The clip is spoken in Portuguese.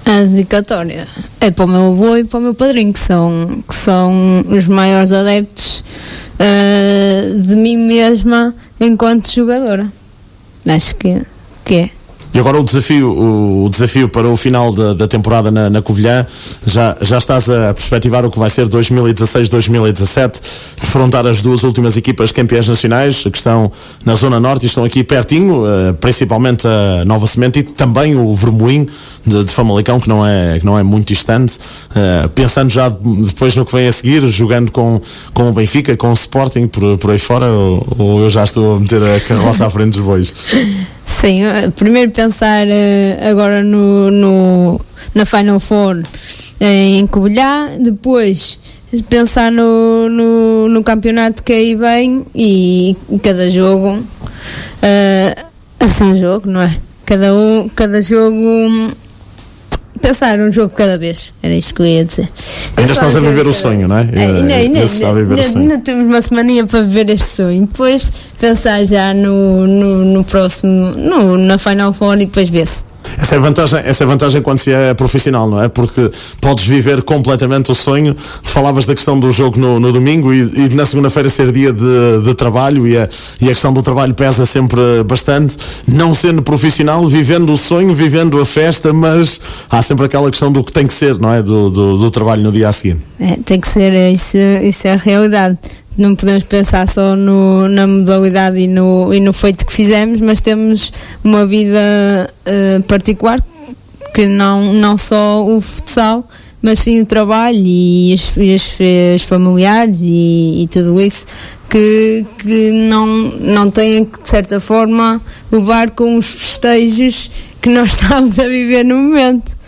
A dedicatória é para o meu avô e para o meu padrinho, que são os maiores adeptos de mim mesma enquanto jogadora. Acho que é. E agora o desafio para o final da temporada na Covilhã, já estás a perspectivar o que vai ser 2016-2017, defrontar as duas últimas equipas campeãs nacionais, que estão na Zona Norte e estão aqui pertinho, principalmente a Nova Semente e também o Vermoim de Famalicão, que não é muito distante, pensando já depois no que vem a seguir, jogando com o Benfica, com o Sporting, por aí fora, ou eu já estou a meter a carroça à frente dos bois? Sim, primeiro pensar agora na Final Four em Covilhã, depois pensar no campeonato que aí vem, e cada jogo assim um jogo, não é? Cada jogo, pensar um jogo de cada vez, era isto que eu ia dizer. Ainda estás a viver o sonho, não é? Ainda temos uma semaninha para viver este sonho, depois pensar já no próximo, na Final Four, e depois vê-se. Essa é a vantagem quando se é profissional, não é? Porque podes viver completamente o sonho. Tu falavas da questão do jogo no domingo e na segunda-feira ser dia de trabalho, e a questão do trabalho pesa sempre bastante. Não sendo profissional, vivendo o sonho, vivendo a festa, mas há sempre aquela questão do que tem que ser, não é? Do trabalho no dia a seguir. Tem que ser, isso é a realidade. Não podemos pensar só na modalidade e no feito que fizemos, mas temos uma vida particular, que não só o futsal, mas sim o trabalho e os familiares e tudo isso, que não têm que, de certa forma, levar com os festejos que nós estamos a viver no momento.